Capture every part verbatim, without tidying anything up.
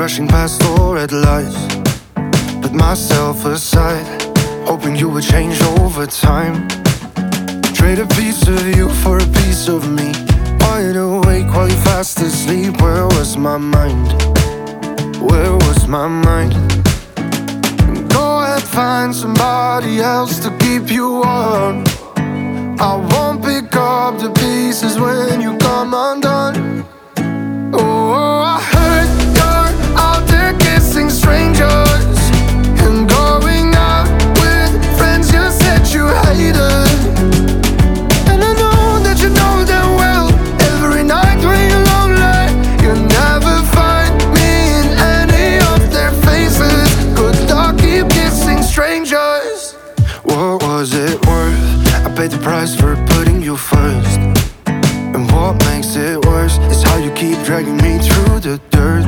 rushing past all red lights. Put myself aside, hoping you would change over time. Trade a piece of you for a piece of me. Wide awake while you fast asleep. Where was my mind? Where was my mind? Go ahead, find somebody else to keep you warm. I won't pick up the pieces when you come undone. Oh, I heard you're out there kissing strangers and going out with friends you said you hated. And I know that you know them well. Every night when you're lonely, you'll never find me in any of their faces. Good luck, keep kissing strangers. What was it worth? I paid the price for putting you first. And what makes it worse is how you keep dragging me through the dirt.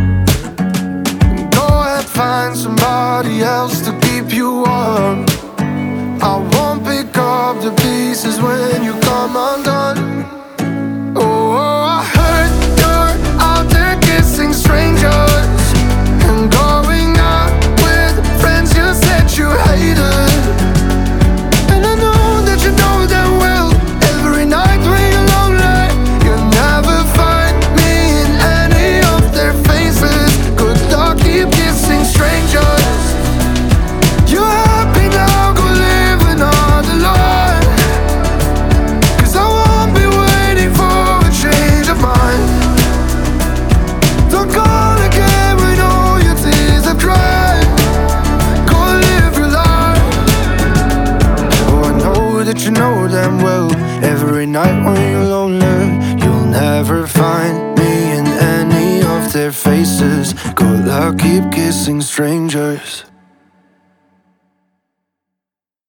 Go ahead, find somebody else to keep you warm. I won't pick up the pieces when you come undone. Oh, I heard you're out there kissing strangers and going out with friends you said you hated. And I know that you know them well. Every night when you're lonely, you'll never find me in any of their faces. Good luck, keep kissing strangers. You're happy now, go live another life. Cause I won't be waiting for a change of mind. Don't call again when all your tears have dried. Go live your life. Oh, I know that you know them well. Every night when you're lonely, you'll never find me in any of their faces. Good luck, keep kissing strangers.